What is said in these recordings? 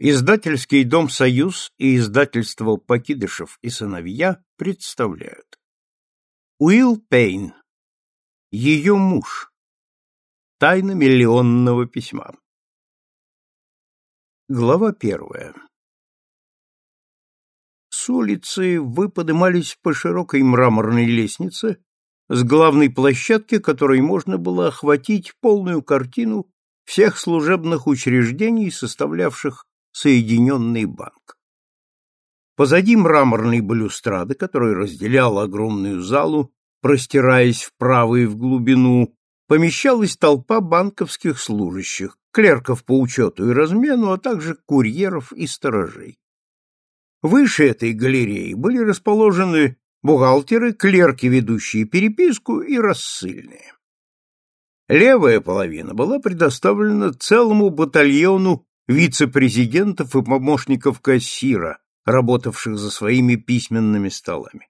Издательский дом «Союз» и издательство «Покидышев и сыновья» представляют. Уилл Пейн. Ее муж. Тайна миллионного письма. Глава первая. С улицы вы подымались по широкой мраморной лестнице с главной площадки, которой можно было охватить полную картину всех служебных учреждений, составлявших Соединенный банк. Позади мраморной балюстрады, которая разделяла огромную залу, простираясь вправо и в глубину, помещалась толпа банковских служащих, клерков по учету и размену, а также курьеров и сторожей. Выше этой галереи были расположены бухгалтеры, клерки, ведущие переписку, и рассыльные. Левая половина была предоставлена целому батальону вице-президентов и помощников кассира, работавших за своими письменными столами.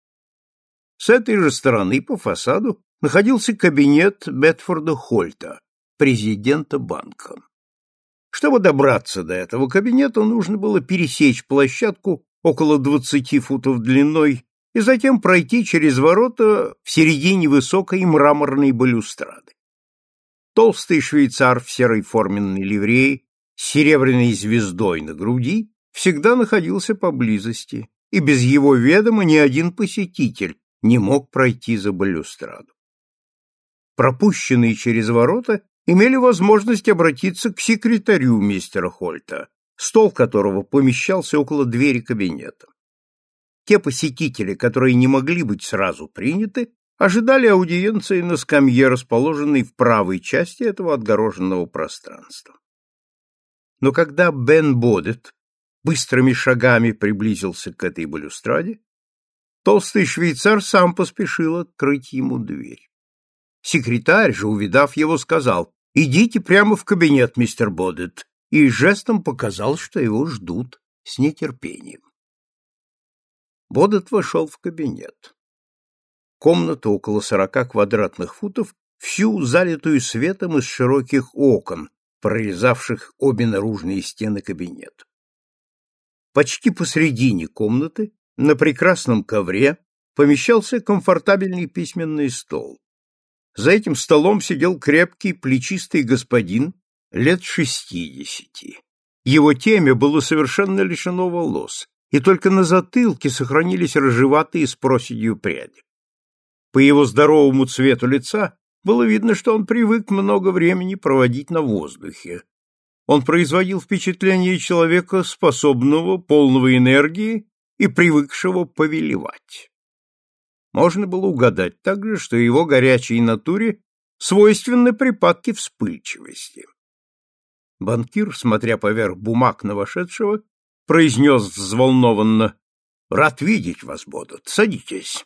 С этой же стороны по фасаду находился кабинет Бетфорда Хольта, президента банка. Чтобы добраться до этого кабинета, нужно было пересечь площадку около 20 футов длиной и затем пройти через ворота в середине высокой мраморной балюстрады. Толстый швейцар в серой форменной ливреи с серебряной звездой на груди всегда находился поблизости, и без его ведома ни один посетитель не мог пройти за балюстраду. Пропущенные через ворота имели возможность обратиться к секретарю мистера Хольта, стол которого помещался около двери кабинета. Те посетители, которые не могли быть сразу приняты, ожидали аудиенции на скамье, расположенной в правой части этого отгороженного пространства. Но когда Бен Бодет быстрыми шагами приблизился к этой балюстраде, толстый швейцар сам поспешил открыть ему дверь. Секретарь же, увидав его, сказал: «Идите прямо в кабинет, мистер Бодет», и жестом показал, что его ждут с нетерпением. Бодет вошел в кабинет. Комната около 40 квадратных футов, всю залитую светом из широких окон, прорезавших обе наружные стены кабинета. Почти посредине комнаты, на прекрасном ковре, помещался комфортабельный письменный стол. За этим столом сидел крепкий, плечистый господин лет 60. Его темя было совершенно лишено волос, и только на затылке сохранились рыжеватые с проседью пряди. По его здоровому цвету лица было видно, что он привык много времени проводить на воздухе. Он производил впечатление человека, способного, полного энергии и привыкшего повелевать. Можно было угадать также, что его горячей натуре свойственны припадки вспыльчивости. Банкир, смотря поверх бумаг на вошедшего, произнес взволнованно: «Рад видеть вас, Бодет. Садитесь».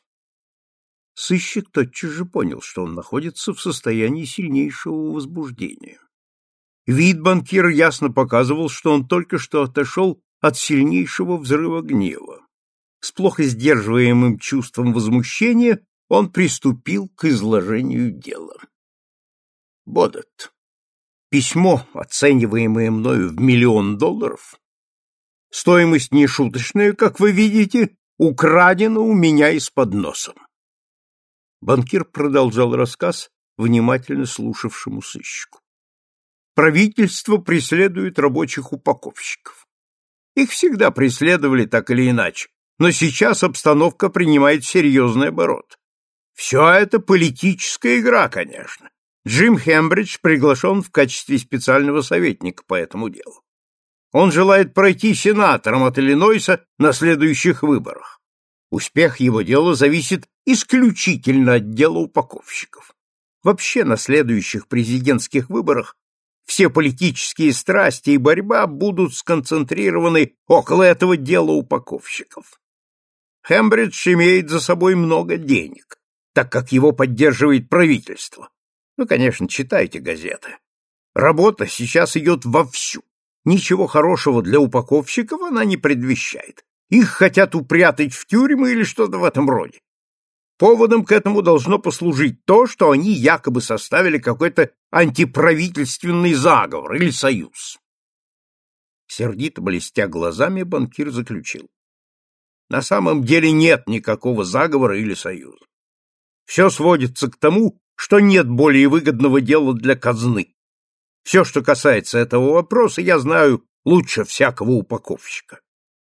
Сыщик тотчас же понял, что он находится в состоянии сильнейшего возбуждения. Вид банкира ясно показывал, что он только что отошел от сильнейшего взрыва гнева. С плохо сдерживаемым чувством возмущения он приступил к изложению дела. «Бодет, письмо, оцениваемое мною в $1 миллион, стоимость нешуточная, как вы видите, украдена у меня из-под носа». Банкир продолжал рассказ внимательно слушавшему сыщику. Правительство преследует рабочих упаковщиков. Их всегда преследовали так или иначе, но сейчас обстановка принимает серьезный оборот. Все это политическая игра, конечно. Джим Хембридж приглашен в качестве специального советника по этому делу. Он желает пройти сенатором от Иллинойса на следующих выборах. Успех его дела зависит исключительно от дела упаковщиков. Вообще на следующих президентских выборах все политические страсти и борьба будут сконцентрированы около этого дела упаковщиков. Хембридж имеет за собой много денег, так как его поддерживает правительство. Вы, конечно, читайте газеты. Работа сейчас идет вовсю. Ничего хорошего для упаковщиков она не предвещает. Их хотят упрятать в тюрьмы или что-то в этом роде. Поводом к этому должно послужить то, что они якобы составили какой-то антиправительственный заговор или союз. Сердито блестя глазами, банкир заключил: на самом деле нет никакого заговора или союза. Все сводится к тому, что нет более выгодного дела для казны. Все, что касается этого вопроса, я знаю лучше всякого упаковщика.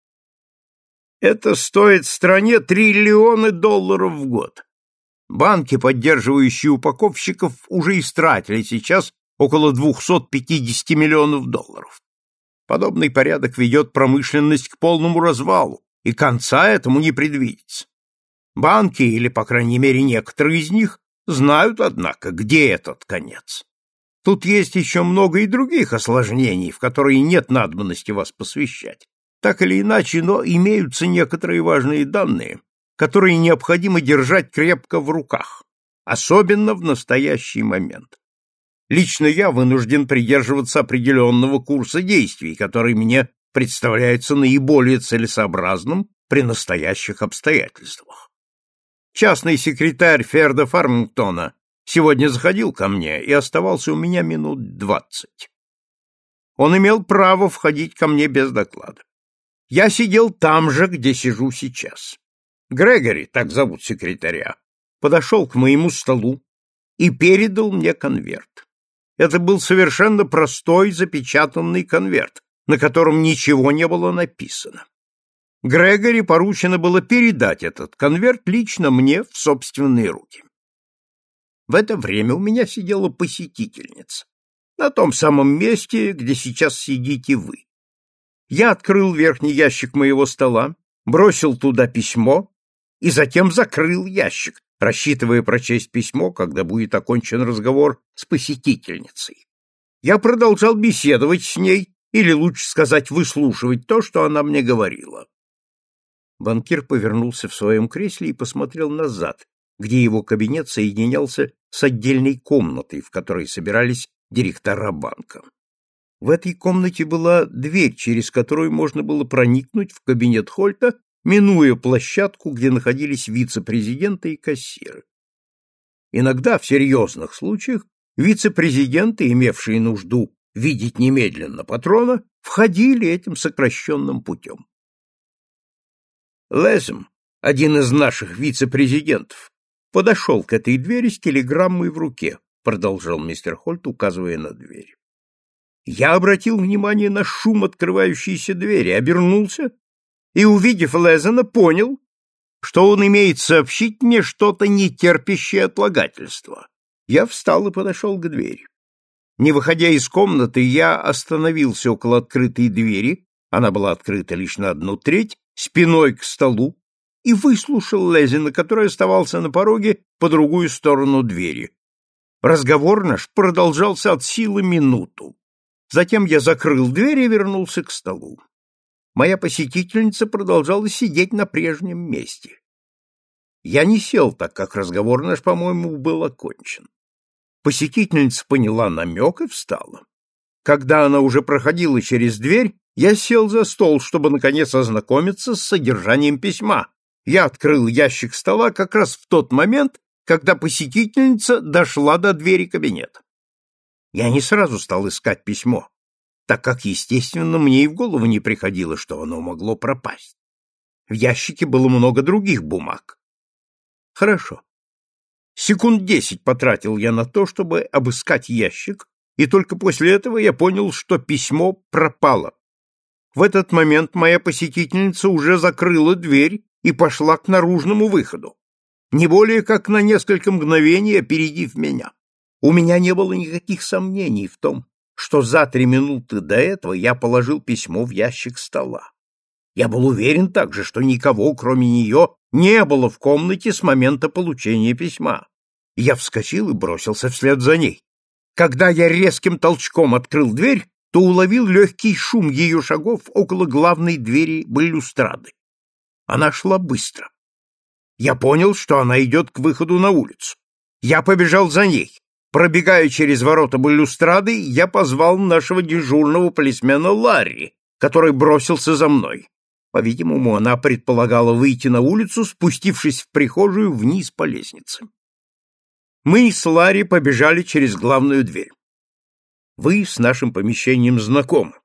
Это стоит стране $триллионы в год. Банки, поддерживающие упаковщиков, уже истратили сейчас около $250 миллионов. Подобный порядок ведет промышленность к полному развалу, и конца этому не предвидится. Банки, или, по крайней мере, некоторые из них, знают, однако, где этот конец. Тут есть еще много и других осложнений, в которые нет надобности вас посвящать. Так или иначе, но имеются некоторые важные данные, которые необходимо держать крепко в руках, особенно в настоящий момент. Лично я вынужден придерживаться определенного курса действий, который мне представляется наиболее целесообразным при настоящих обстоятельствах. Частный секретарь Ферда Фармингтона сегодня заходил ко мне и оставался у меня минут 20. Он имел право входить ко мне без доклада. Я сидел там же, где сижу сейчас. Грегори, так зовут секретаря, подошел к моему столу и передал мне конверт. Это был совершенно простой запечатанный конверт, на котором ничего не было написано. Грегори поручено было передать этот конверт лично мне в собственные руки. В это время у меня сидела посетительница, на том самом месте, где сейчас сидите вы. Я открыл верхний ящик моего стола, бросил туда письмо и затем закрыл ящик, рассчитывая прочесть письмо, когда будет окончен разговор с посетительницей. Я продолжал беседовать с ней, или лучше сказать, выслушивать то, что она мне говорила. Банкир повернулся в своем кресле и посмотрел назад, где его кабинет соединялся с отдельной комнатой, в которой собирались директора банка. В этой комнате была дверь, через которую можно было проникнуть в кабинет Хольта, минуя площадку, где находились вице-президенты и кассиры. Иногда, в серьезных случаях, вице-президенты, имевшие нужду видеть немедленно патрона, входили этим сокращенным путем. Лэзем, один из наших вице-президентов, подошел к этой двери с телеграммой в руке, продолжал мистер Хольт, указывая на дверь. Я обратил внимание на шум открывающейся двери, обернулся и, увидев Лэзена, понял, что он имеет сообщить мне что-то нетерпящее отлагательства. Я встал и подошел к двери. Не выходя из комнаты, я остановился около открытой двери, она была открыта лишь на 1/3, спиной к столу, и выслушал Лэзена, который оставался на пороге по другую сторону двери. Разговор наш продолжался от силы минуту. Затем я закрыл дверь и вернулся к столу. Моя посетительница продолжала сидеть на прежнем месте. Я не сел, так как разговор наш, по-моему, был окончен. Посетительница поняла намек и встала. Когда она уже проходила через дверь, я сел за стол, чтобы, наконец, ознакомиться с содержанием письма. Я открыл ящик стола как раз в тот момент, когда посетительница дошла до двери кабинета. Я не сразу стал искать письмо, так как, естественно, мне и в голову не приходило, что оно могло пропасть. В ящике было много других бумаг. Хорошо. Секунд 10 потратил я на то, чтобы обыскать ящик, и только после этого я понял, что письмо пропало. В этот момент моя посетительница уже закрыла дверь и пошла к наружному выходу, не более как на несколько мгновений опередив меня. У меня не было никаких сомнений в том, что за 3 минуты до этого я положил письмо в ящик стола. Я был уверен также, что никого, кроме нее, не было в комнате с момента получения письма. Я вскочил и бросился вслед за ней. Когда я резким толчком открыл дверь, то уловил легкий шум ее шагов около главной двери балюстрады. Она шла быстро. Я понял, что она идет к выходу на улицу. Я побежал за ней. Пробегая через ворота балюстрады, я позвал нашего дежурного полисмена Ларри, который бросился за мной. По-видимому, она предполагала выйти на улицу, спустившись в прихожую вниз по лестнице. Мы с Ларри побежали через главную дверь. Вы с нашим помещением знакомы.